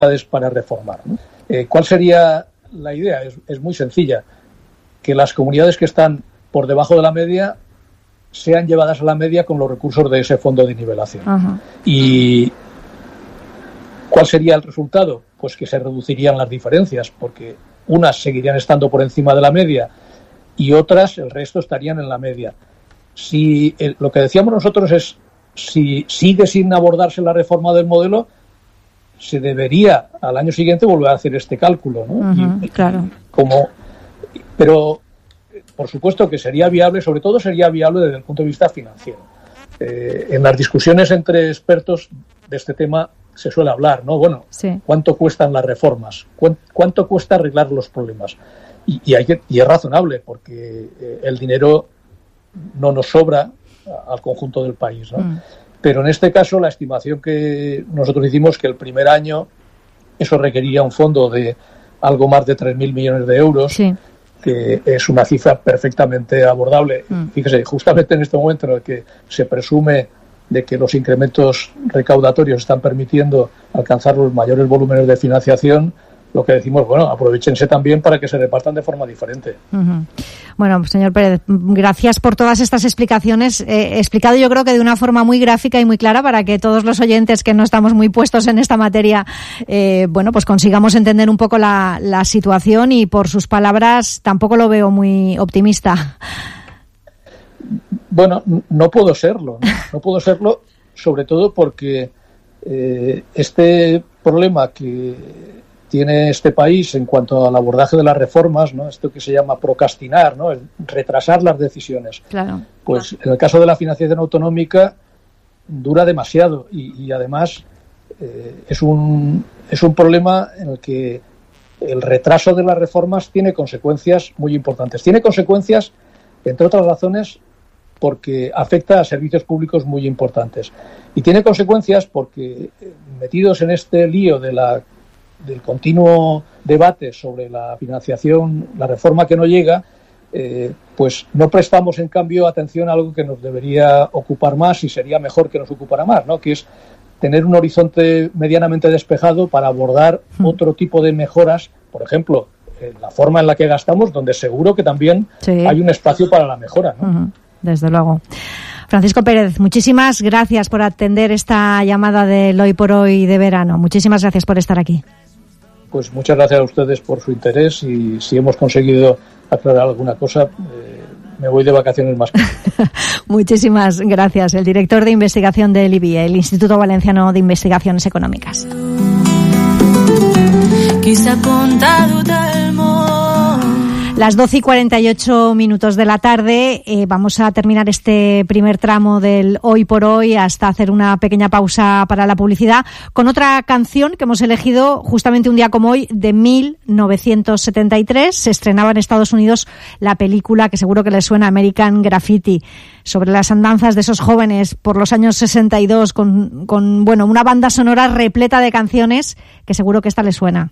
para reformar, ¿no? ¿Cuál sería la idea? Es muy sencilla, que las comunidades que están por debajo de la media sean llevadas a la media con los recursos de ese fondo de nivelación. Uh-huh. ¿Y cuál sería el resultado? Pues que se reducirían las diferencias, porque unas seguirían estando por encima de la media y otras, el resto, estarían en la media. Si lo que decíamos nosotros es, si sigue sin abordarse la reforma del modelo, se debería al año siguiente volver a hacer este cálculo, ¿no? Uh-huh, claro. Pero por supuesto que sería viable, sobre todo sería viable desde el punto de vista financiero. En las discusiones entre expertos de este tema se suele hablar, ¿no? Bueno, sí. ¿Cuánto cuestan las reformas? ¿Cuánto cuesta arreglar los problemas? Y es razonable, porque el dinero no nos sobra al conjunto del país, ¿no? Pero en este caso la estimación que nosotros hicimos, que el primer año eso requería un fondo de algo más de 3.000 millones de euros, sí, que es una cifra perfectamente abordable. Fíjese, justamente en este momento en el que se presume de que los incrementos recaudatorios están permitiendo alcanzar los mayores volúmenes de financiación, lo que decimos, bueno, aprovéchense también para que se repartan de forma diferente. Uh-huh. Bueno, señor Pérez, gracias por todas estas explicaciones. Explicado yo creo que de una forma muy gráfica y muy clara para que todos los oyentes que no estamos muy puestos en esta materia, pues consigamos entender un poco la situación, y por sus palabras tampoco lo veo muy optimista. Bueno, no puedo serlo, no puedo serlo, sobre todo porque este problema que tiene este país en cuanto al abordaje de las reformas, ¿no? Esto que se llama procrastinar, ¿no? El retrasar las decisiones. Claro. Pues en el caso de la financiación autonómica dura demasiado y además es un problema en el que el retraso de las reformas tiene consecuencias muy importantes. Tiene consecuencias, entre otras razones, porque afecta a servicios públicos muy importantes. Y tiene consecuencias porque, metidos en este lío del continuo debate sobre la financiación, la reforma que no llega, pues no prestamos en cambio atención a algo que nos debería ocupar más y sería mejor que nos ocupara más, ¿no? Que es tener un horizonte medianamente despejado para abordar otro tipo de mejoras, por ejemplo, la forma en la que gastamos, donde seguro que también hay un espacio para la mejora, ¿no? Uh-huh. Desde luego. Francisco Pérez, muchísimas gracias por atender esta llamada del Hoy por Hoy de verano. Muchísimas gracias por estar aquí. Pues muchas gracias a ustedes por su interés, y si hemos conseguido aclarar alguna cosa, me voy de vacaciones más. Muchísimas gracias. El director de investigación del IBIE, el Instituto Valenciano de Investigaciones Económicas. Las 12:48 de la tarde, vamos a terminar este primer tramo del Hoy por Hoy hasta hacer una pequeña pausa para la publicidad con otra canción que hemos elegido justamente un día como hoy, de 1973. Se estrenaba en Estados Unidos la película que seguro que les suena, American Graffiti, sobre las andanzas de esos jóvenes por los años 62 con una banda sonora repleta de canciones que seguro que esta les suena.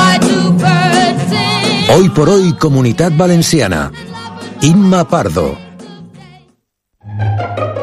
Hoy por Hoy, Comunitat Valenciana. Imma Pardo.